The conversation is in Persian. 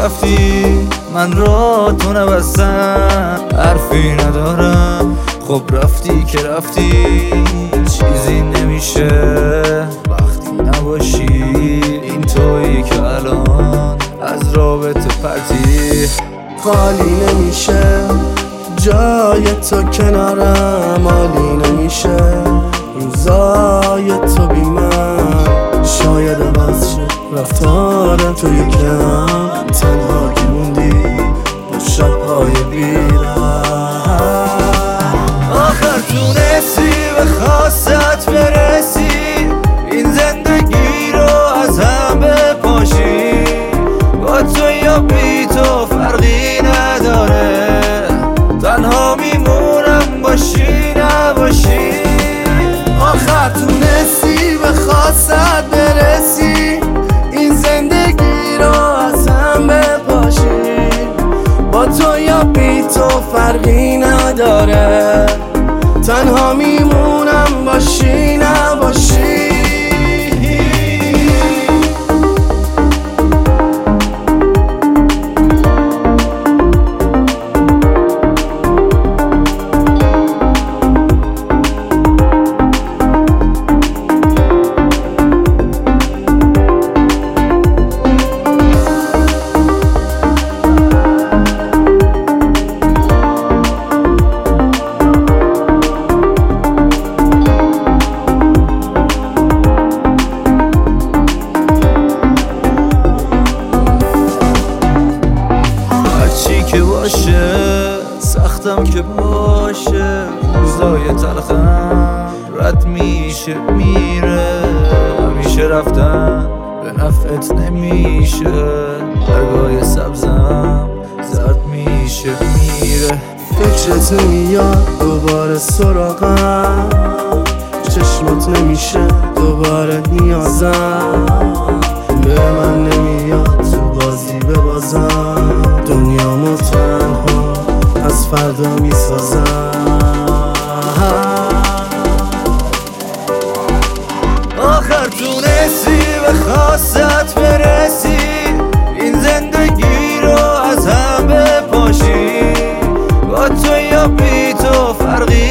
رفتی من را تو نبستم، حرفی ندارم. خب رفتی که رفتی، چیزی نمیشه وقتی نباشی. این تویی که الان از رابطه پرتی. خالی نمیشه جای تو کنارم، عالی نمیشه روزای تو بی من. شاید عوض شد رفتارم تو یکم، تنها که موندی با شبهای بیرم. آخر تونستی به خواستت برسی، این زندگی رو از هم بپاشی. با تو یا بی تو فرقی نداره، تنها میمونم باشی نباشی. آخر تونستی به خواستت برسی، این زندگی رو از هم بپاشی. با تو یا بی تو فرقی نداره، تنها میمونم باشی نباشی. که باشه سختم که باشه، روزای تلخم رد میشه میره. همیشه رفتم به نفعت نمیشه، برگای سبزم زرد میشه میره. فکرت نمیاد دوباره سراغم، چشمات نمیشه دوباره نیازم. به من نمیاد تو بازی ببازم، دنیامو تنها از فردا میسازم. آخر تونستی به خواستت برسی، این زندگی رو از هم بپاشی. با تو یا بی تو فرقی